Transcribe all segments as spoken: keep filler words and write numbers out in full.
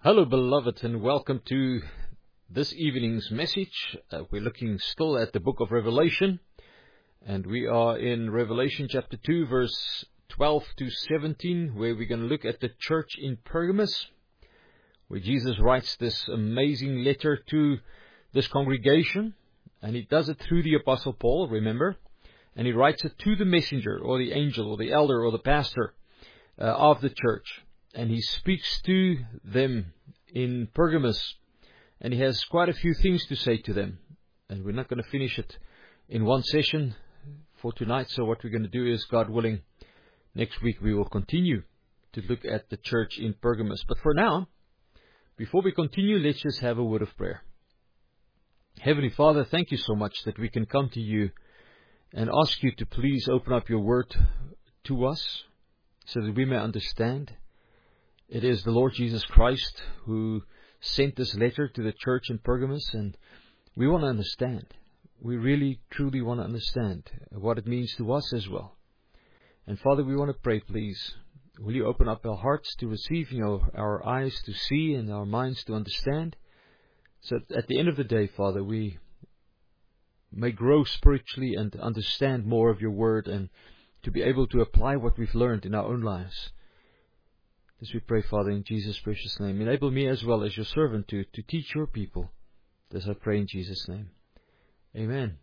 Hello, beloved, and welcome to this evening's message. Uh, we're looking still at the book of Revelation, and we are in Revelation chapter two, verse twelve to seventeen, where we're going to look at the church in Pergamos, where Jesus writes this amazing letter to this congregation, and he does it through the Apostle Paul, remember, and he writes it to the messenger, or the angel, or the elder, or the pastor uh, of the church. And he speaks to them in Pergamos, and he has quite a few things to say to them. And we're not going to finish it in one session for tonight, so what we're going to do is, God willing, next week we will continue to look at the church in Pergamos. But for now, before we continue, let's just have a word of prayer. Heavenly Father, thank you so much that we can come to you and ask you to please open up your word to us so that we may understand. It is the Lord Jesus Christ who sent this letter to the church in Pergamos, and we want to understand. We really, truly want to understand what it means to us as well. And Father, we want to pray, please. Will you open up our hearts to receive, you know, our eyes to see and our minds to understand? So that at the end of the day, Father, we may grow spiritually and understand more of your word and to be able to apply what we've learned in our own lives. As we pray, Father, in Jesus' precious name, enable me as well as your servant to, to teach your people. This I pray in Jesus' name. Amen.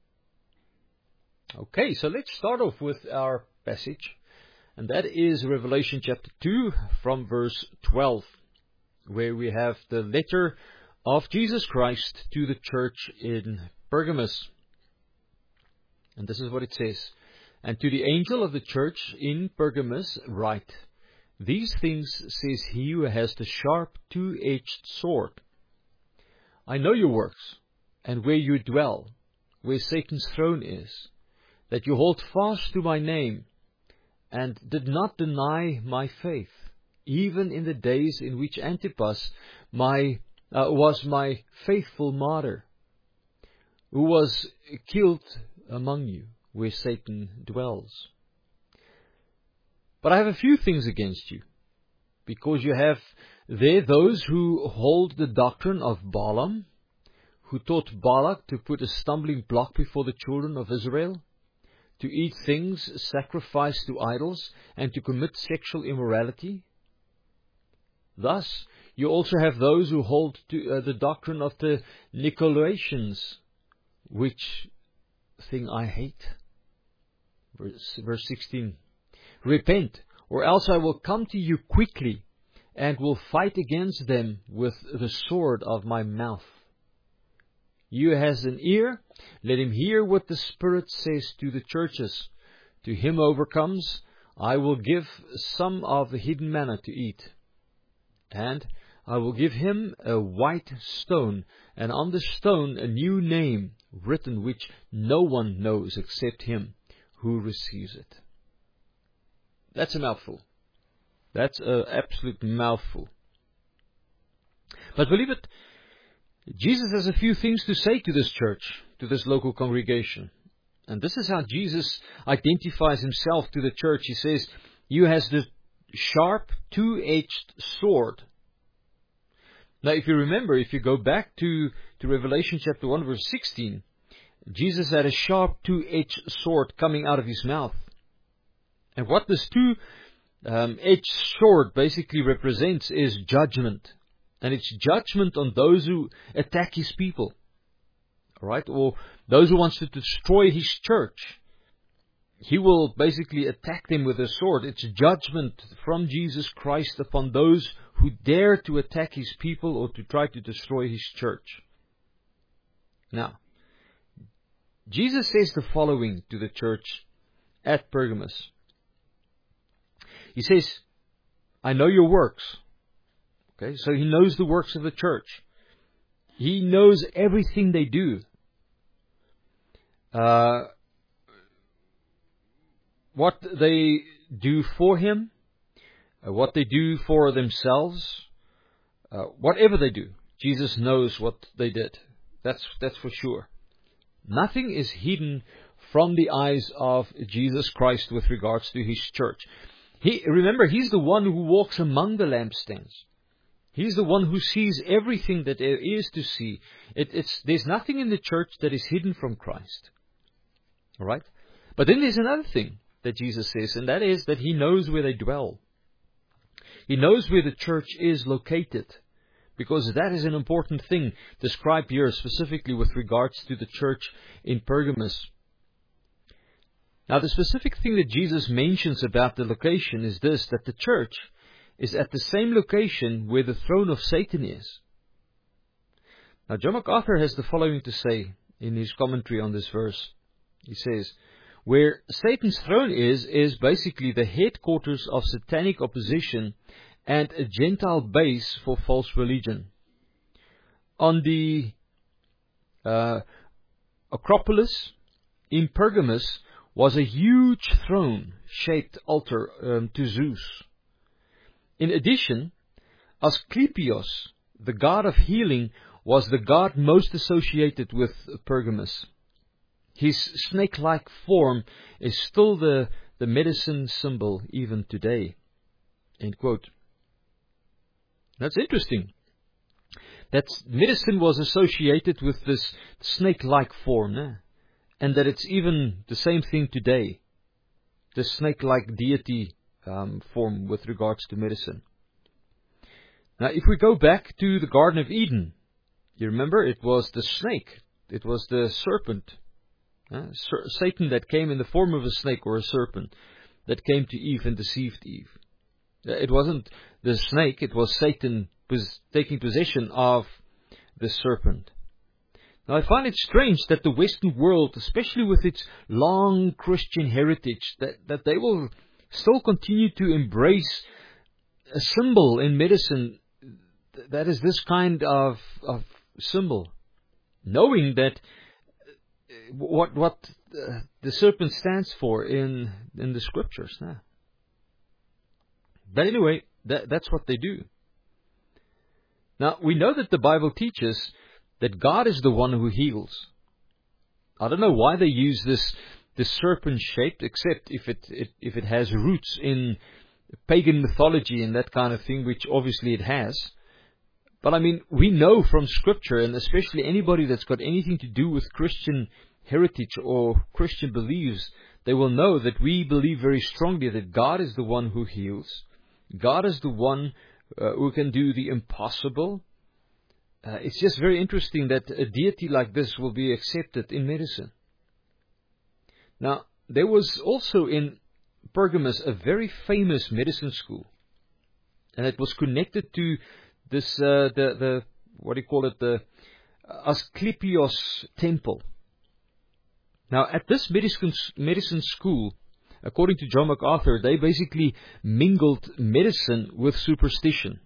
Okay, so let's start off with our passage, and that is Revelation chapter two from verse twelve, where we have the letter of Jesus Christ to the church in Pergamos. And this is what it says. And to the angel of the church in Pergamos write, These things says he who has the sharp two-edged sword. I know your works, and where you dwell, where Satan's throne is, that you hold fast to my name, and did not deny my faith, even in the days in which Antipas my, uh, was my faithful martyr, who was killed among you, where Satan dwells. But I have a few things against you, because you have there those who hold the doctrine of Balaam, who taught Balak to put a stumbling block before the children of Israel, to eat things sacrificed to idols, and to commit sexual immorality. Thus, you also have those who hold to uh, the doctrine of the Nicolaitans, which thing I hate. Verse, verse sixteen. Repent, or else I will come to you quickly, and will fight against them with the sword of my mouth. He who has an ear, let him hear what the Spirit says to the churches. To him who overcomes, I will give some of the hidden manna to eat. And I will give him a white stone, and on the stone a new name written, which no one knows except him who receives it. That's a mouthful. That's an absolute mouthful. But believe it, Jesus has a few things to say to this church, to this local congregation. And this is how Jesus identifies himself to the church. He says, you has the sharp two-edged sword. Now, if you remember, if you go back to, to Revelation chapter one, verse sixteen, Jesus had a sharp two-edged sword coming out of his mouth. And what this two-edged um, sword basically represents is judgment. And it's judgment on those who attack his people. All right? Or those who wants to destroy his church. He will basically attack them with a sword. It's judgment from Jesus Christ upon those who dare to attack his people or to try to destroy his church. Now, Jesus says the following to the church at Pergamos. He says, I know your works. Okay, so he knows the works of the church. He knows everything they do. Uh, what they do for him, uh, what they do for themselves, uh, whatever they do, Jesus knows what they did. That's that's for sure. Nothing is hidden from the eyes of Jesus Christ with regards to his church. He, remember, he's the one who walks among the lampstands. He's the one who sees everything that there is to see. It, it's, there's nothing in the church that is hidden from Christ. All right? But then there's another thing that Jesus says, and that is that He knows where they dwell. He knows where the church is located, because that is an important thing described here specifically with regards to the church in Pergamos. Now, the specific thing that Jesus mentions about the location is this, that the church is at the same location where the throne of Satan is. Now, John MacArthur has the following to say in his commentary on this verse. He says, where Satan's throne is, is basically the headquarters of satanic opposition and a Gentile base for false religion. On the uh, Acropolis in Pergamos was a huge throne-shaped altar um, to Zeus. In addition, Asclepios, the god of healing, was the god most associated with Pergamos. His snake-like form is still the, the medicine symbol even today. End quote. That's interesting. That medicine was associated with this snake-like form, eh? And that it's even the same thing today. The snake-like deity um, form with regards to medicine. Now, if we go back to the Garden of Eden, you remember it was the snake, it was the serpent, uh, Satan that came in the form of a snake or a serpent that came to Eve and deceived Eve. It wasn't the snake, it was Satan was taking possession of the serpent. Now, I find it strange that the Western world, especially with its long Christian heritage, that, that they will still continue to embrace a symbol in medicine that is this kind of, of symbol, knowing that what what uh, the serpent stands for in in the scriptures. Now. But anyway, that, that's what they do. Now, we know that the Bible teaches that God is the one who heals. I don't know why they use this, this serpent shape, except if it, it if it has roots in pagan mythology and that kind of thing, which obviously it has. But I mean, we know from Scripture, and especially anybody that's got anything to do with Christian heritage or Christian beliefs, they will know that we believe very strongly that God is the one who heals. God is the one uh, who can do the impossible. Uh, it's just very interesting that a deity like this will be accepted in medicine. Now, there was also in Pergamos a very famous medicine school, and it was connected to this uh, the the what do you call it the Asclepios temple. Now, at this medicine medicine school, according to John MacArthur, they basically mingled medicine with superstition.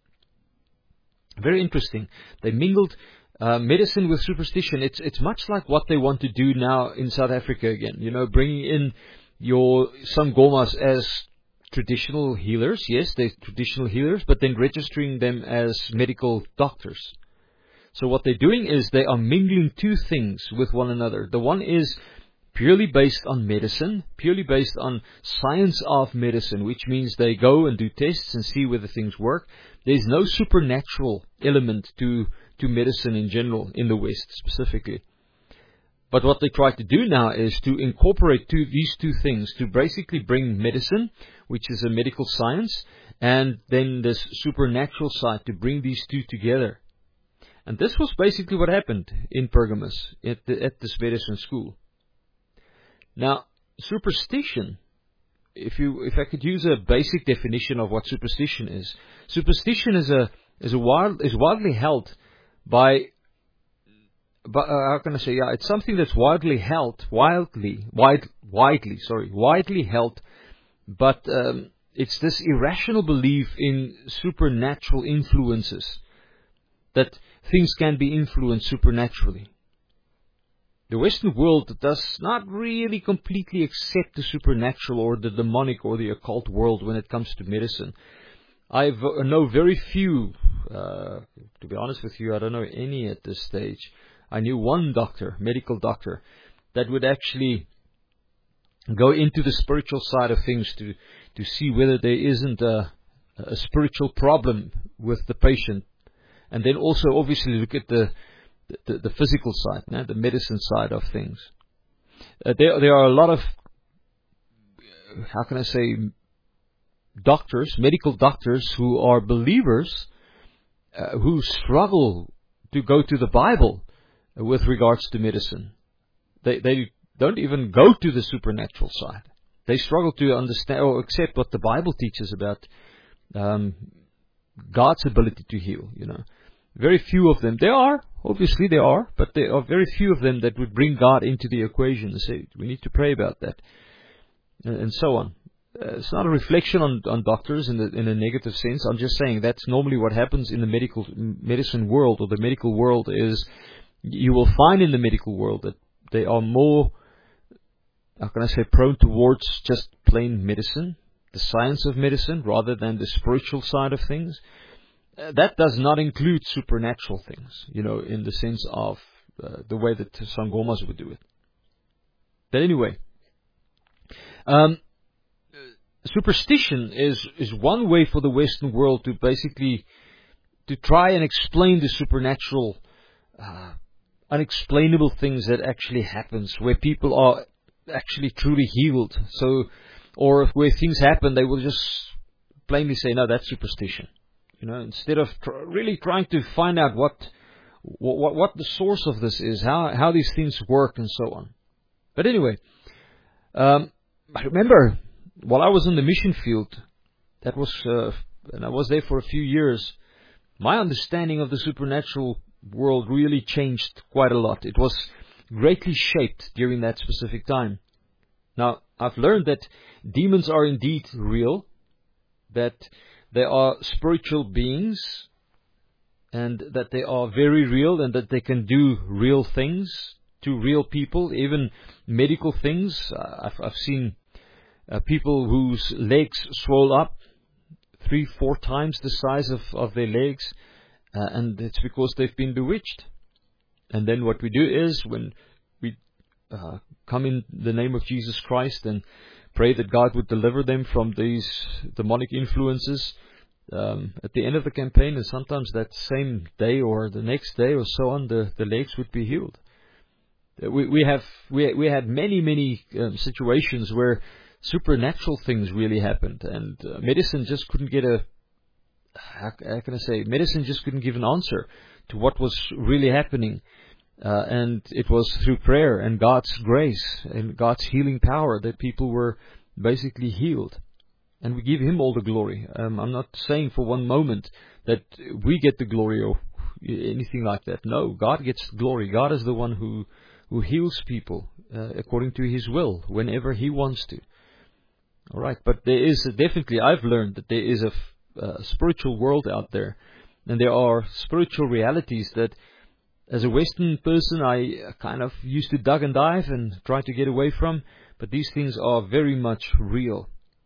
Very interesting. They mingled uh, medicine with superstition. It's it's much like what they want to do now in South Africa again. You know, bringing in your sangomas as traditional healers. Yes, they're traditional healers, but then registering them as medical doctors. So what they're doing is they are mingling two things with one another. The one is purely based on medicine, purely based on science of medicine, which means they go and do tests and see whether things work. There's no supernatural element to, to medicine in general, in the West specifically. But what they try to do now is to incorporate two, these two things, to basically bring medicine, which is a medical science, and then this supernatural side, to bring these two together. And this was basically what happened in Pergamos, at, the, at this medicine school. Now, superstition, if you if I could use a basic definition of what superstition is, superstition is a is a wild is widely held by, by uh, how can I say? Yeah, it's something that's widely held, wildly, wide, widely, sorry, widely held, but um, it's this irrational belief in supernatural influences, that things can be influenced supernaturally. The Western world does not really completely accept the supernatural or the demonic or the occult world when it comes to medicine. I know very few, uh, to be honest with you, I don't know any at this stage. I knew one doctor, medical doctor, that would actually go into the spiritual side of things to, to see whether there isn't a, a spiritual problem with the patient. And then also obviously look at the the, the physical side, no? The medicine side of things. Uh, there, there are a lot of, how can I say, doctors, medical doctors who are believers uh, who struggle to go to the Bible with regards to medicine. They they don't even go to the supernatural side. They struggle to understand or accept what the Bible teaches about um, God's ability to heal. You know, very few of them. There are, obviously there are, but there are very few of them that would bring God into the equation and say, we need to pray about that, and, and so on. Uh, it's not a reflection on, on doctors in, the, in a negative sense. I'm just saying that's normally what happens in the medical medicine world, or the medical world, is you will find in the medical world that they are more, how can I say, prone towards just plain medicine, the science of medicine, rather than the spiritual side of things. Uh, that does not include supernatural things, you know, in the sense of uh, the way that Sangomas would do it. But anyway, um, superstition is, is one way for the Western world to basically to try and explain the supernatural, uh, unexplainable things that actually happens, where people are actually truly healed. So, or where things happen, they will just plainly say, no, that's superstition. You know, instead of tr- really trying to find out what, what what the source of this is, how how these things work, and so on. But anyway, um, I remember while I was in the mission field, that was, uh, and I was there for a few years, my understanding of the supernatural world really changed quite a lot. It was greatly shaped during that specific time. Now, I've learned that demons are indeed real, that they are spiritual beings, and that they are very real, and that they can do real things to real people, even medical things. I've, I've seen uh, people whose legs swell up three, four times the size of, of their legs, uh, and it's because they've been bewitched. And then what we do is, when we uh, come in the name of Jesus Christ and pray that God would deliver them from these demonic influences, um, at the end of the campaign, and sometimes that same day or the next day or so on, the, the legs would be healed. We we have we we had many many um, situations where supernatural things really happened, and uh, medicine just couldn't get a how, how can I say medicine just couldn't give an answer to what was really happening, uh, and it was through prayer and God's grace and God's healing power that people were basically healed, and we give Him all the glory. Um, I'm not saying for one moment that we get the glory or anything like that. No, God gets glory. God is the one who who heals people uh, according to His will whenever He wants to. All right, but there is a, definitely, I've learned that there is a, a spiritual world out there, and there are spiritual realities that, as a Western person, I kind of used to duck and dive and try to get away from, but these things are very much real.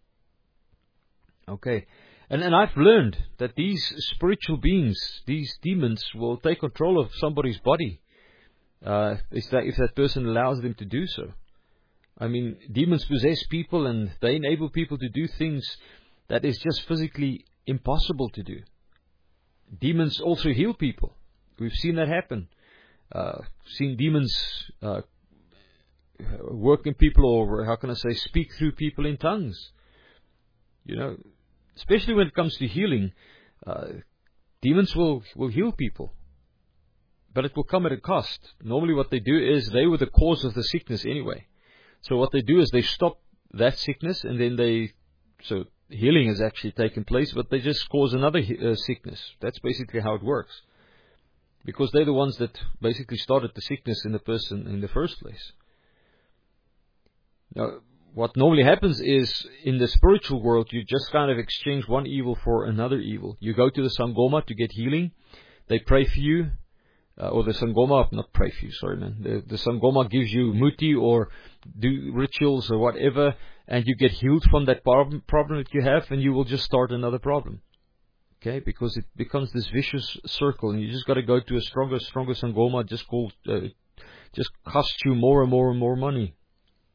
Okay, and and I've learned that these spiritual beings, these demons, will take control of somebody's body, uh, if that if that person allows them to do so. I mean, demons possess people, and they enable people to do things that is just physically impossible to do. Demons also heal people. We've seen that happen. Uh, seen demons uh, work in people, or how can I say, speak through people in tongues. You know, especially when it comes to healing, uh, demons will, will heal people. But it will come at a cost. Normally what they do is, they were the cause of the sickness anyway. So what they do is they stop that sickness, and then they, so healing has actually taken place, but they just cause another uh, sickness. That's basically how it works. Because they're the ones that basically started the sickness in the person in the first place. Now, what normally happens is, in the spiritual world, you just kind of exchange one evil for another evil. You go to the Sangoma to get healing. They pray for you. Uh, or the Sangoma, not pray for you, sorry man. The, the Sangoma gives you muti or do rituals or whatever, and you get healed from that problem, problem that you have, and you will just start another problem. Okay, because it becomes this vicious circle, and you just got to go to a stronger, stronger Sangoma, just called, uh, just costs you more and more and more money.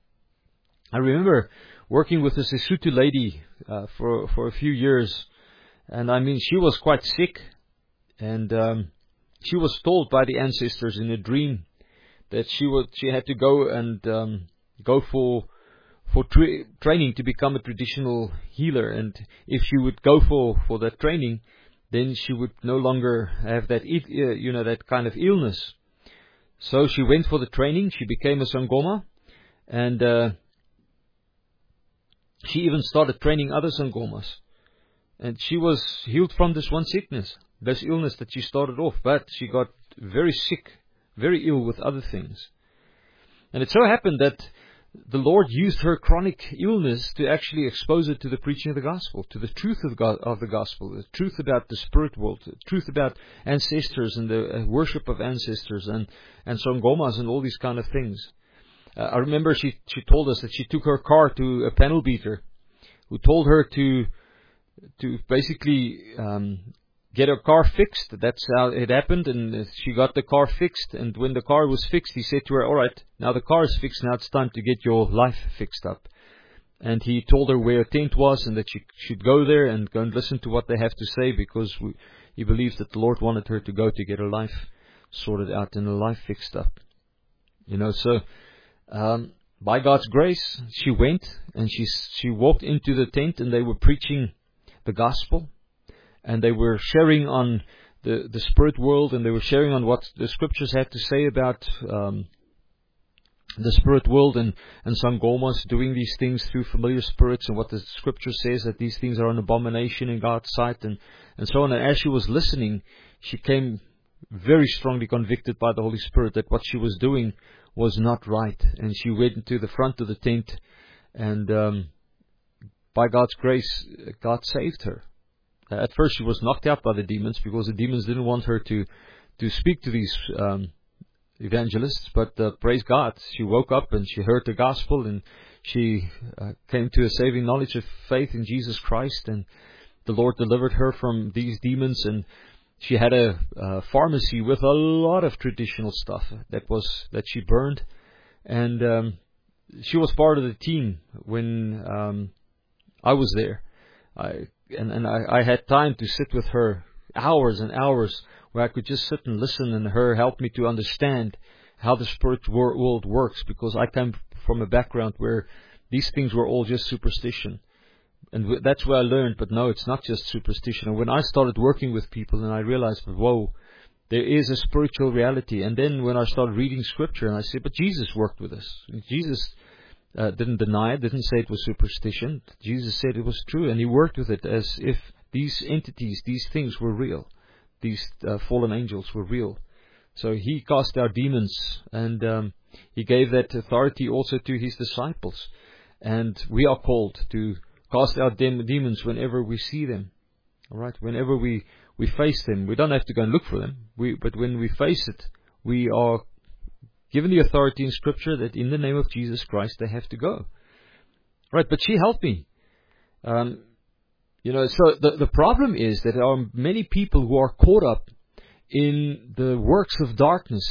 I remember working with a Sesotho lady uh, for for a few years, And I mean, she was quite sick. And um, she was told by the ancestors in a dream that she would, she had to go and um, go for for tra- training to become a traditional healer. And if she would go for, for that training, then she would no longer have that, you know, that kind of illness. So she went for the training. She became a Sangoma, and uh, she even started training other Sangomas. And she was healed from this one sickness, this illness that she started off. But she got very sick, very ill with other things. And it so happened that the Lord used her chronic illness to actually expose her to the preaching of the gospel, to the truth of, God, of the gospel, the truth about the spirit world, the truth about ancestors and the worship of ancestors and, and Sangomas and all these kind of things. Uh, I remember she, she told us that she took her car to a panel beater who told her to to basically um, get her car fixed. That's how it happened, and she got the car fixed. And when the car was fixed, he said to her, all right, now the car is fixed, now it's time to get your life fixed up. And he told her where a tent was and that she should go there and go and listen to what they have to say, because we, he believes that the Lord wanted her to go to get her life sorted out and her life fixed up. You know, so um, by God's grace, she went and she she walked into the tent, and they were preaching the gospel. And they were sharing on the, the spirit world, and they were sharing on what the scriptures had to say about um, the spirit world and, and Sangomas doing these things through familiar spirits, and what the scripture says that these things are an abomination in God's sight, and, and so on. And as she was listening, she came very strongly convicted by the Holy Spirit that what she was doing was not right. And she went to the front of the tent, and um, by God's grace, God saved her. At first she was knocked out by the demons, because the demons didn't want her to, to speak to these um, evangelists. But uh, praise God, she woke up and she heard the gospel, and she uh, came to a saving knowledge of faith in Jesus Christ. And the Lord delivered her from these demons. And she had a, a pharmacy with a lot of traditional stuff that was that she burned. And um, she was part of the team when um, I was there. I And, and I, I had time to sit with her hours and hours, where I could just sit and listen, and her help me to understand how the spirit world works, because I come from a background where these things were all just superstition. And that's where I learned, but no, it's not just superstition. And when I started working with people, and I realized, whoa, there is a spiritual reality. And then when I started reading scripture, and I said, but Jesus worked with us. Jesus Uh, didn't deny it, didn't say it was superstition. Jesus said it was true, and he worked with it as if these entities, these things were real. These uh, fallen angels were real. So he cast out demons, and um, he gave that authority also to his disciples. And we are called to cast out dem- demons whenever we see them. All right, whenever we, we face them, we don't have to go and look for them. We, but when we face it, we are given the authority in Scripture that in the name of Jesus Christ they have to go. Right, but she helped me. Um, you know, so the, the problem is that there are many people who are caught up in the works of darkness,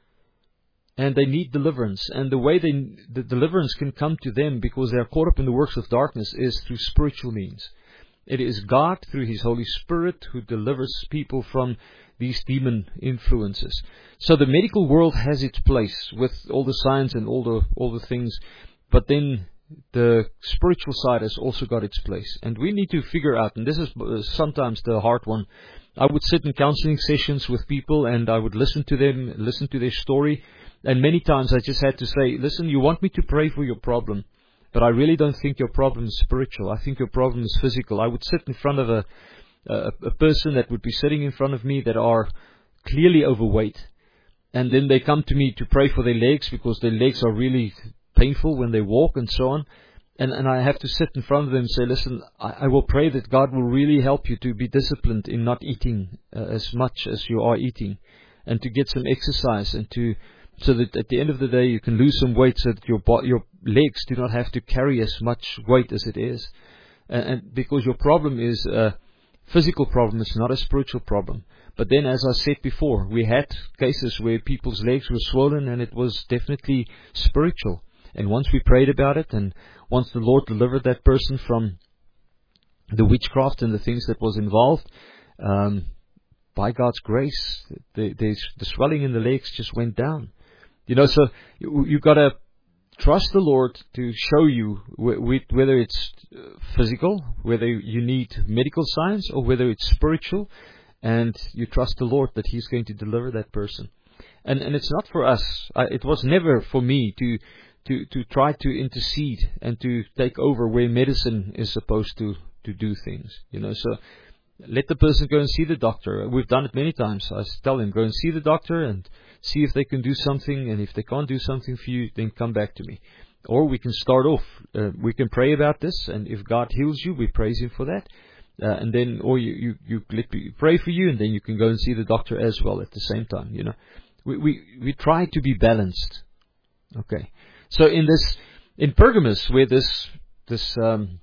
and they need deliverance. And the way they, the deliverance can come to them, because they are caught up in the works of darkness, is through spiritual means. It is God, through His Holy Spirit, who delivers people from these demon influences. So the medical world has its place with all the science and all the all the things, but then the spiritual side has also got its place. And we need to figure out, and this is sometimes the hard one. I would sit in counseling sessions with people, and I would listen to them, listen to their story, and many times I just had to say, listen, you want me to pray for your problem, but I really don't think your problem is spiritual. I think your problem is physical. I would sit in front of a A, a person that would be sitting in front of me that are clearly overweight, and then they come to me to pray for their legs, because their legs are really painful when they walk and so on. And, and I have to sit in front of them and say, listen, I, I will pray that God will really help you to be disciplined in not eating uh, as much as you are eating, and to get some exercise, and to so that at the end of the day you can lose some weight, so that your your legs do not have to carry as much weight as it is. And, and because your problem is uh, physical problem, is not a spiritual problem. But then, as I said before, we had cases where people's legs were swollen, and it was definitely spiritual. And once we prayed about it, and once the Lord delivered that person from the witchcraft and the things that was involved. Um, by God's grace, the, the, the swelling in the legs just went down. You know, so you, you got to trust the Lord to show you wh- wh- whether it's physical, whether you need medical science, or whether it's spiritual, and you trust the Lord that He's going to deliver that person. And and it's not for us. I, it was never for me to to to try to intercede and to take over where medicine is supposed to to do things. You know, so let the person go and see the doctor. We've done it many times. I tell them, go and see the doctor and see if they can do something. And if they can't do something for you, then come back to me. Or we can start off. Uh, we can pray about this, and if God heals you, we praise Him for that. Uh, and then, or you you you let me pray for you, and then you can go and see the doctor as well at the same time. You know, we we we try to be balanced. Okay. So in this in Pergamos, where this this um,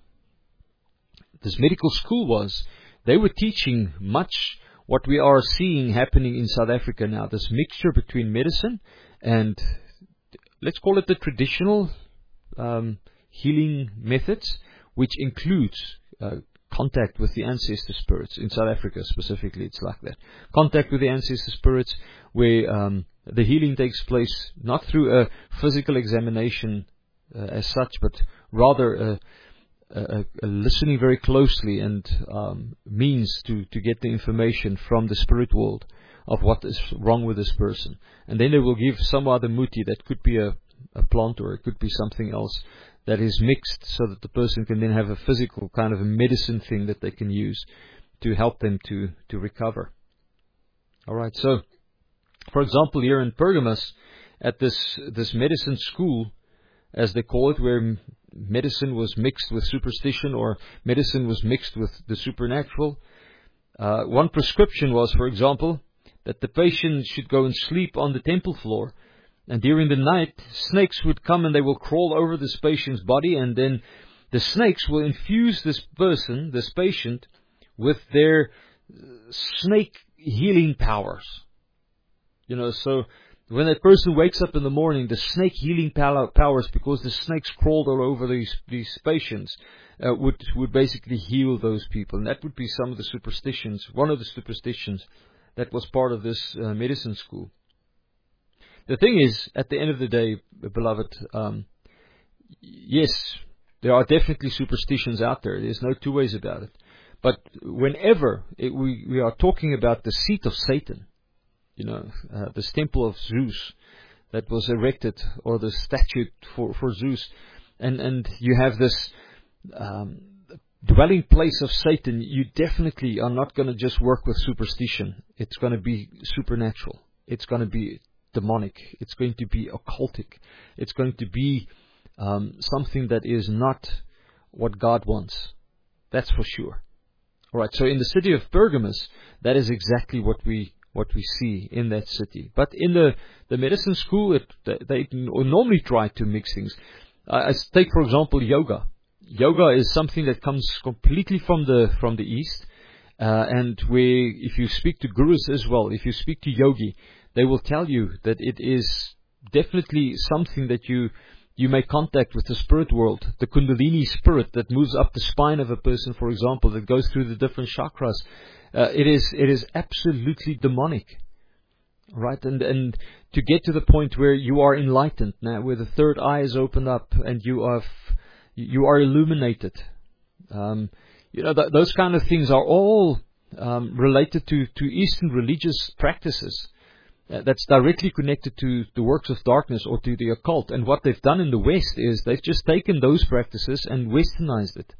this medical school was, they were teaching much what we are seeing happening in South Africa now, this mixture between medicine and, let's call it the traditional um, healing methods, which includes uh, contact with the ancestor spirits. In South Africa specifically, it's like that. Contact with the ancestor spirits, where um, the healing takes place not through a physical examination uh, as such, but rather a Uh, uh, listening very closely and um, means to, to get the information from the spirit world of what is wrong with this person. And then they will give some other muti that could be a, a plant, or it could be something else that is mixed, so that the person can then have a physical kind of a medicine thing that they can use to help them to, to recover. Alright, so for example, here in Pergamos, at this this medicine school, as they call it, where medicine was mixed with superstition, or medicine was mixed with the supernatural. Uh, one prescription was, for example, that the patient should go and sleep on the temple floor, and during the night snakes would come and they will crawl over this patient's body, and then the snakes will infuse this person, this patient, with their snake healing powers. You know, so when that person wakes up in the morning, the snake healing powers, because the snakes crawled all over these these patients, uh, would would basically heal those people. And that would be some of the superstitions, one of the superstitions that was part of this uh, medicine school. The thing is, at the end of the day, beloved, um, yes, there are definitely superstitions out there. There's no two ways about it. But whenever it, we, we are talking about the seat of Satan, you know, uh, this temple of Zeus that was erected, or the statue for, for Zeus, and, and you have this um, dwelling place of Satan, you definitely are not going to just work with superstition. It's going to be supernatural. It's going to be demonic. It's going to be occultic. It's going to be um, something that is not what God wants. That's for sure. All right. So in the city of Pergamos, that is exactly what we what we see in that city. But in the, the medicine school, it, they normally try to mix things. I take, for example, yoga. Yoga is something that comes completely from the from the East, uh, and where if you speak to gurus as well, if you speak to yogi, they will tell you that it is definitely something that you you make contact with the spirit world, the Kundalini spirit that moves up the spine of a person, for example, that goes through the different chakras. Uh, it is it is absolutely demonic, right? And and to get to the point where you are enlightened now, where the third eye is opened up and you are f- you are illuminated. Um, you know th- those kind of things are all um, related to to Eastern religious practices. Uh, that's directly connected to the works of darkness or to the occult. And what they've done in the West is they've just taken those practices and westernized it.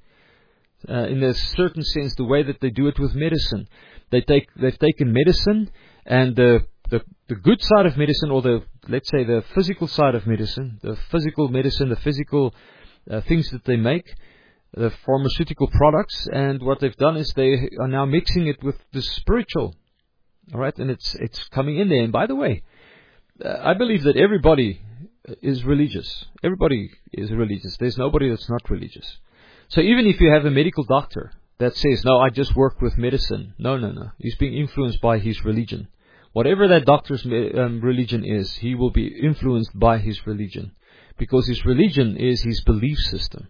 Uh, in a certain sense, the way that they do it with medicine, they take they've taken medicine and the, the the good side of medicine, or the let's say the physical side of medicine, the physical medicine, the physical uh, things that they make, the pharmaceutical products, and what they've done is they are now mixing it with the spiritual. All right, and it's it's coming in there. And by the way, uh, I believe that everybody is religious. Everybody is religious. There's nobody that's not religious. So even if you have a medical doctor that says, no, I just work with medicine. No, no, no. He's being influenced by his religion. Whatever that doctor's um, religion is, he will be influenced by his religion. Because his religion is his belief system.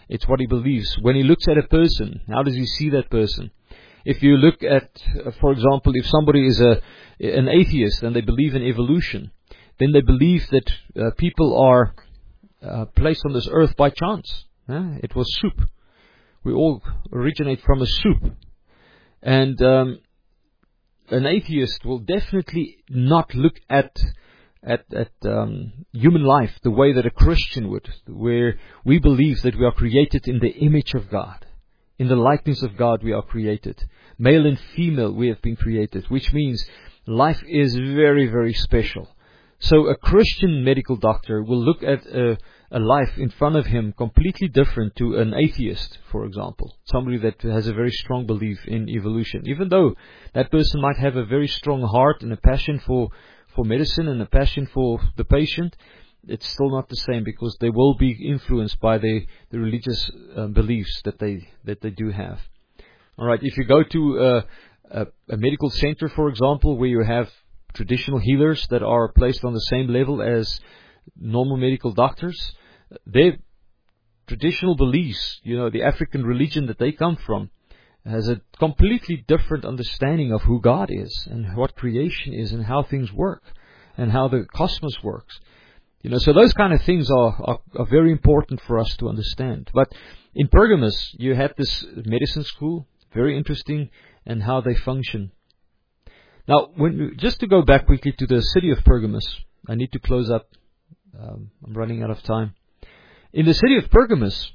It's what he believes. When he looks at a person, how does he see that person? If you look at, uh, for example, if somebody is a an atheist and they believe in evolution, then they believe that uh, people are uh, placed on this earth by chance. Uh, it was soup. We all originate from a soup. And um, an atheist will definitely not look at at, at um, human life the way that a Christian would, where we believe that we are created in the image of God. In the likeness of God we are created. Male and female we have been created, which means life is very, very special. So a Christian medical doctor will look at a, a life in front of him completely different to an atheist, for example. Somebody that has a very strong belief in evolution. Even though that person might have a very strong heart and a passion for, for medicine and a passion for the patient, it's still not the same, because they will be influenced by the, the religious uh, beliefs that they that they do have. All right, if you go to uh, a, a medical center, for example, where you have traditional healers that are placed on the same level as normal medical doctors, their traditional beliefs, you know, the African religion that they come from, has a completely different understanding of who God is and what creation is and how things work and how the cosmos works. You know, so those kind of things are, are, are very important for us to understand. But in Pergamos, you had this medicine school, very interesting, and how they function. Now, when, just to go back quickly to the city of Pergamos, I need to close up. Um, I'm running out of time. In the city of Pergamos,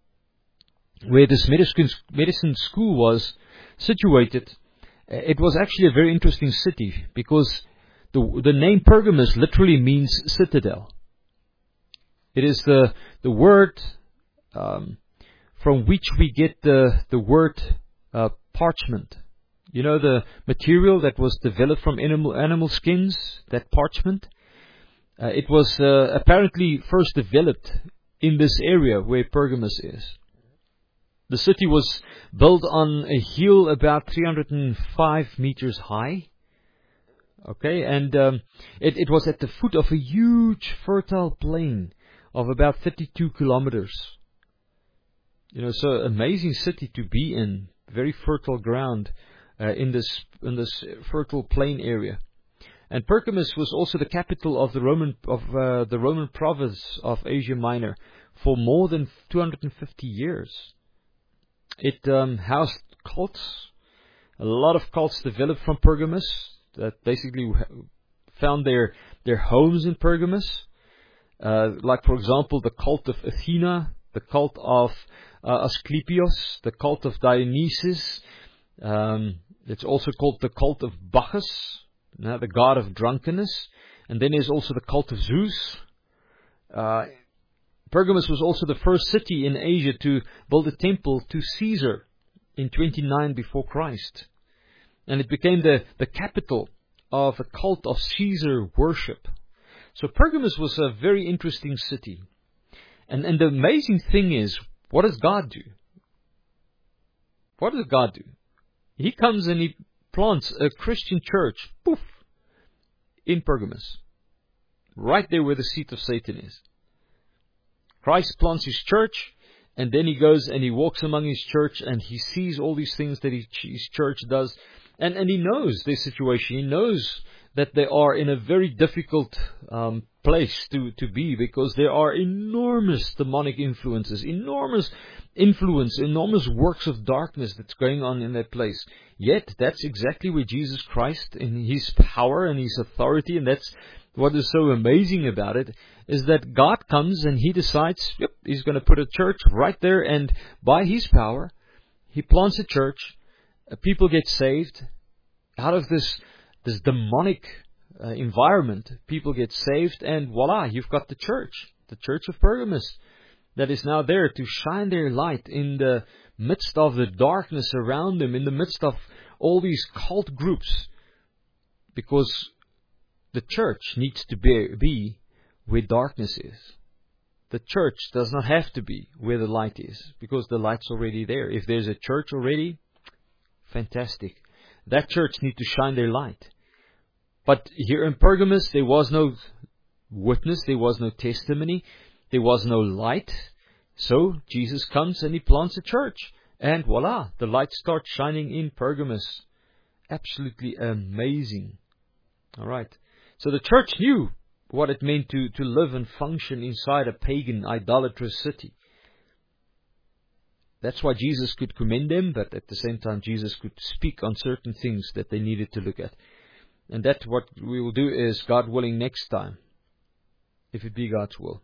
where this medicine, medicine school was situated, it was actually a very interesting city, because the, the name Pergamos literally means citadel. It is the, the word um, from which we get the, the word uh, parchment. You know, the material that was developed from animal animal skins, that parchment. Uh, it was uh, apparently first developed in this area where Pergamos is. The city was built on a hill about three hundred five meters high. Okay, and um, it, it was at the foot of a huge fertile plain of about thirty-two kilometers. You know, so amazing city to be in, very fertile ground. Uh, in this in this fertile plain area, and Pergamos was also the capital of the Roman of uh, the Roman province of Asia Minor for more than two hundred fifty years. It um, housed cults. A lot of cults developed from Pergamos that basically found their their homes in Pergamos. Uh, like for example, the cult of Athena, the cult of uh, Asclepios, the cult of Dionysus. Um, It's also called the cult of Bacchus, uh, the god of drunkenness. And then there's also the cult of Zeus. Uh, Pergamos was also the first city in Asia to build a temple to Caesar in twenty-nine before Christ. And it became the, the capital of a cult of Caesar worship. So Pergamos was a very interesting city. And, and the amazing thing is, what does God do? What does God do? He comes and he plants a Christian church, poof, in Pergamos. Right there where the seat of Satan is. Christ plants his church, and then he goes and he walks among his church, and he sees all these things that his church does. And, and he knows their situation. He knows that they are in a very difficult um, place to, to be, because there are enormous demonic influences, enormous influence, enormous works of darkness that's going on in that place. Yet, that's exactly where Jesus Christ, in his power and his authority, and that's what is so amazing about it, is that God comes and he decides, yep, he's going to put a church right there, and by his power, he plants a church, uh, people get saved, out of this this demonic uh, environment, people get saved, and voila, you've got the church, the church of Pergamos, that is now there to shine their light in the midst of the darkness around them, in the midst of all these cult groups, because the church needs to be, be where darkness is. The church does not have to be where the light is, because the light's already there. If there's a church already, fantastic. That church needs to shine their light. But here in Pergamos, there was no witness, there was no testimony, there was no light. So Jesus comes and he plants a church. And voila, the light starts shining in Pergamos. Absolutely amazing. All right. So the church knew what it meant to, to live and function inside a pagan, idolatrous city. That's why Jesus could commend them, but at the same time Jesus could speak on certain things that they needed to look at. And that's what we will do is, God willing, next time, if it be God's will.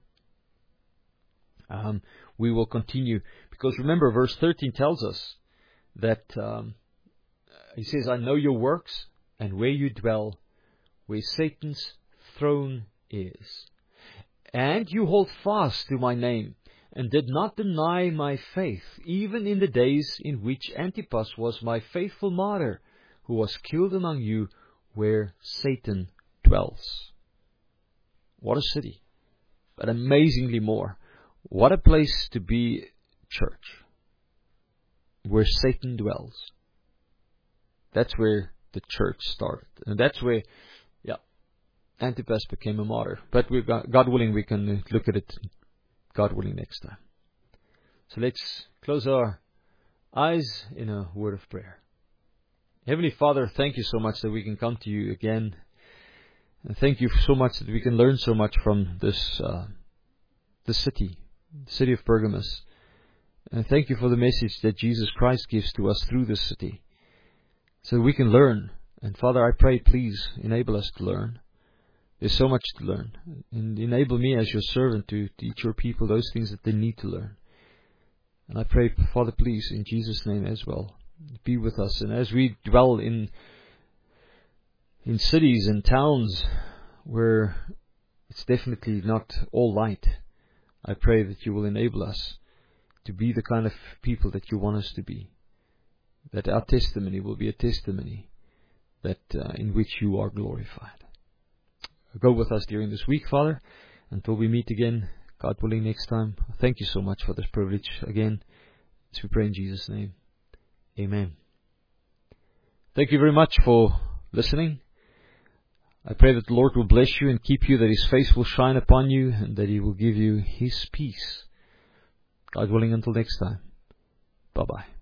Um, we will continue. Because remember, verse thirteen tells us that um, he says, I know your works and where you dwell, where Satan's throne is. And you hold fast to my name, and did not deny my faith, even in the days in which Antipas was my faithful martyr, who was killed among you, where Satan dwells. What a city. But amazingly more. What a place to be church. Where Satan dwells. That's where the church started. And that's where, yeah, Antipas became a martyr. But we, God willing, we can look at it, God willing, next time. So let's close our eyes in a word of prayer. Heavenly Father, thank you so much that we can come to you again. And thank you so much that we can learn so much from this, uh, this city, the city of Pergamos. And thank you for the message that Jesus Christ gives to us through this city, so we can learn. And Father, I pray, please enable us to learn. There's so much to learn. And enable me as your servant to teach your people those things that they need to learn. And I pray, Father, please, in Jesus' name as well, be with us. And as we dwell in in cities and towns where it's definitely not all light, I pray that you will enable us to be the kind of people that you want us to be. That our testimony will be a testimony that uh, in which you are glorified. Go with us during this week, Father, until we meet again, God willing, next time. Thank you so much for this privilege again, as we pray in Jesus' name. Amen. Thank you very much for listening. I pray that the Lord will bless you and keep you, that His face will shine upon you, and that He will give you His peace. God willing, until next time. Bye-bye.